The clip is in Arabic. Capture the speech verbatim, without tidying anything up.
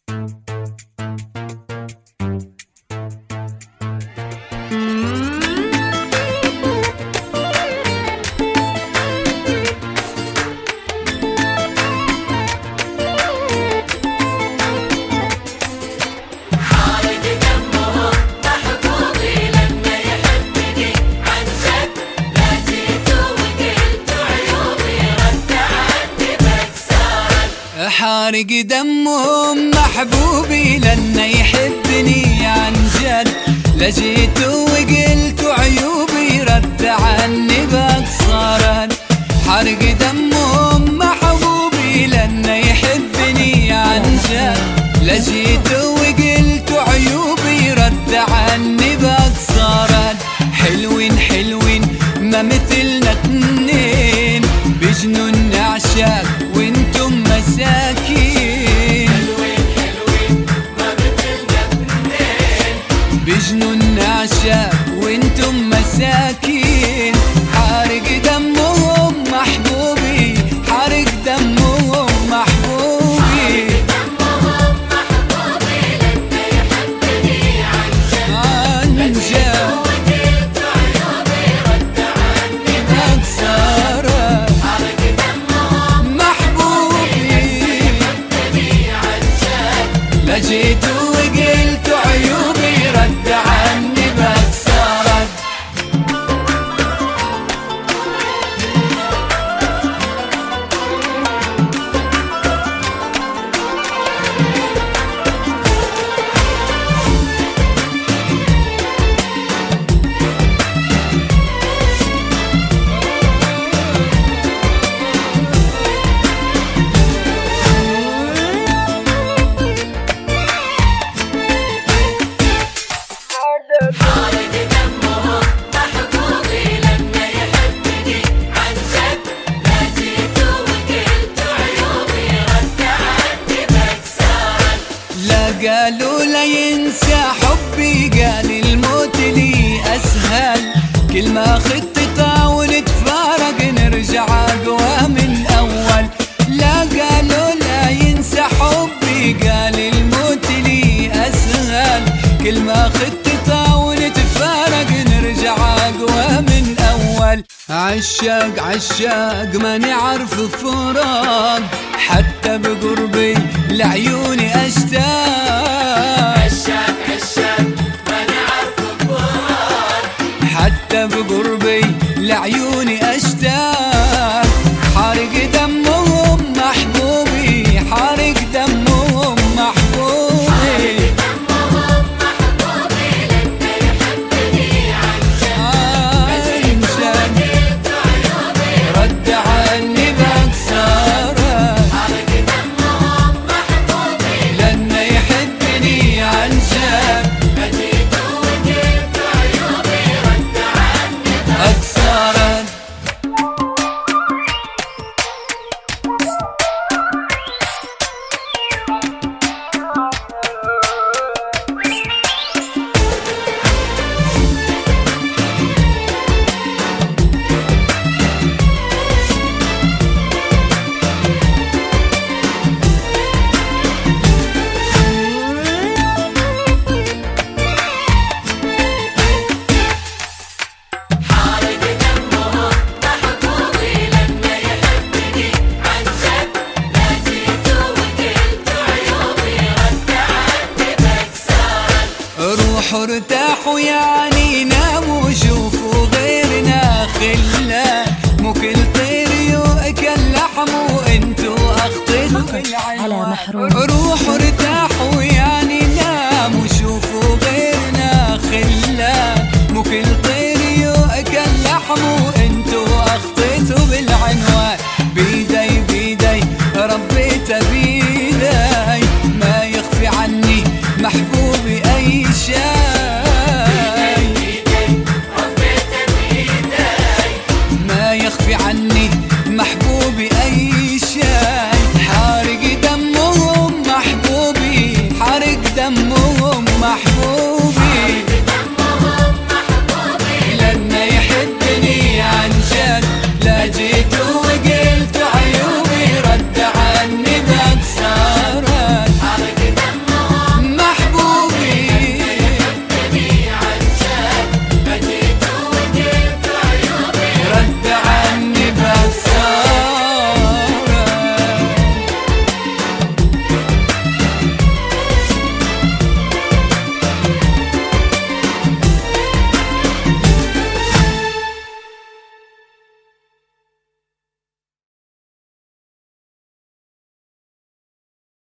حارق دمهم محبوبي لأنه يحبني عن جد، لجيت وقلت عيوبي رد عني باقصارا. حارق دمهم محبوبي لأنه يحبني عن جد، لجيت وقلت عيوبي رد عني باقصارا. حلوين حلوين ما مثلنا اتنين، بجنون نعشاق وانتم مساكين. حلوين حلوين ما مثلنا اتنين، بجنون نعشاق وانتم مساكين. حارق دمهم محبوبي، حارق دمهم محبوبي، دمهم محبوبي لأنه يحبني عن جد، عن جد وقلت عيوبي رد عني باقصارا. حارق دمهم محبوبي يحبني عن جد، لجيت وقلت عيوبي رد عني باقصارا. حارق دمهم محبوبي لأنه يحبني عن جد، لجيت وقلت عيوبي رد عني باقصارا. لا قالوا لا ينسى حبي، قال الموت لي أسهل. كل ما خطة ونتفارق نرجع أقوى من أول. لا قالوا لا ينسى حبي، قال الموت لي أسهل. كل ما خطة ونتفارق نرجع أقوى من أول. عشاق عشاق ما نعرف فراق، حتى بقربي لعيوني أشتاق. عشاق عشاق ما نعرف فراق، حتى بقربي لعيوني أشتاق. حارق دمهم محبوبي، حارق دمهم محبوبي، دمهم محبوبي لأنه يحبني عن جد، عن جد وقلت عيوبي رد عني باقصارا. حارق دمهم محبوبي لأنه يحبني عن جد، لجيت وقلت عيوبي رد عني باقصارا. حارق دمهم محبوبي لأنه يحبني عن جد، لجيت وقلت عيوبي رد عني باقصارا. روحوا ارتاحوا يعني ناموا، شوفوا غيرنا خلة. مو كل طير يؤكل لحمه، انتو اخطيتوا بالعنوان. روحوا ارتاحوا يعني ناموا، شوفوا غيرنا خلة. مو كل طير يؤكل لحمه، انتو اخطيتوا بالعنوان. بيدي بيدي ربيت بيدي،